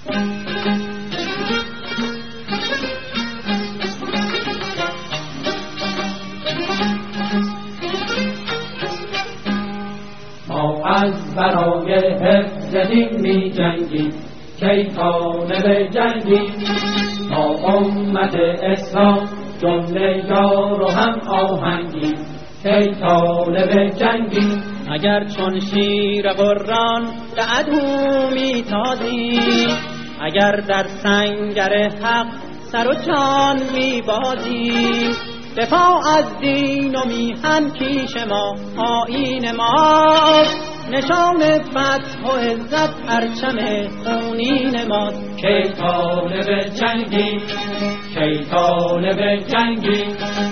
ما از برای حفظ دین می جنگیم، کی طالب جنگیم. ما امت اسلام جمله یار و هم آهنگیم، کی طالب جنگیم. اگر چون شیر قرآن به عدو می تازیم، اگر در سنگر حق سر و جان می بازیم. دفاع از دین و میهن پیش ما آیین ماست، نشان فتح و عزت پرچم خونین ماست. کی طالب جنگیم، کی طالب جنگیم.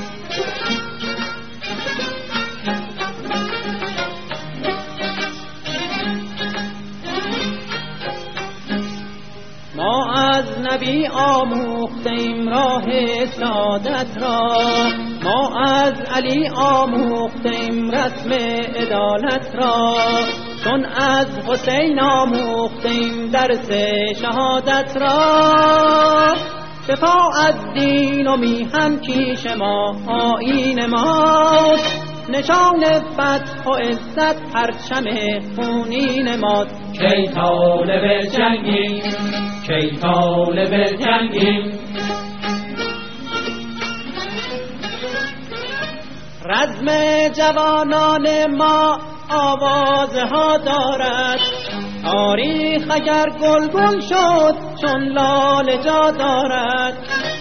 ما از نبی آموختیم راه سعادت را، ما از علی آموختیم رسم عدالت را، چون از حسین آموختیم درس شهادت را. دفاع از دین و میهن پیش ما آیین ماست، نشان فتح و عزت پرچم خونین ماست. کی طالب جنگیم، کی طالب جنگیم. رزم جوانان ما آوازها دارد، تاریخ اگر گلگون شد چون لاله جا دارد.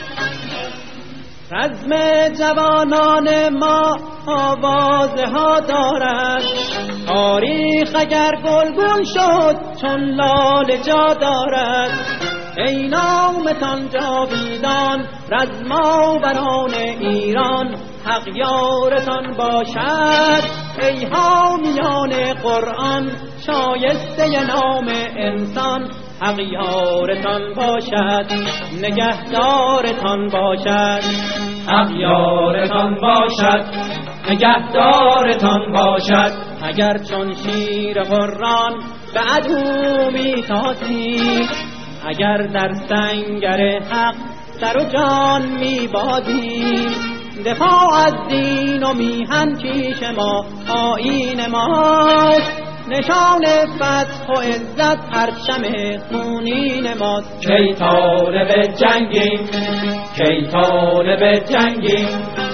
رزم جوانان ما آوازها دارد، تاریخ اگر گلگون شد چون لاله جا دارد. ای نامتان جاویدان رزماوران ایران، حق یارتان باشد. ای حامیان قرآن شایسته نام انسان، حق یارتان باشد، نگهدارتان باشد. حق یارتان باشد، نگهدارتان باشد. اگر چون شیر قرآن به عدو می تازیم، اگر در سنگر حق سر و جان می بازیم. دفاع از دین و میهن پیش ما آیین ماست، نشان فتح و عزت پرچم خونین ماست. کی طالب جنگیم، کی طالب جنگیم.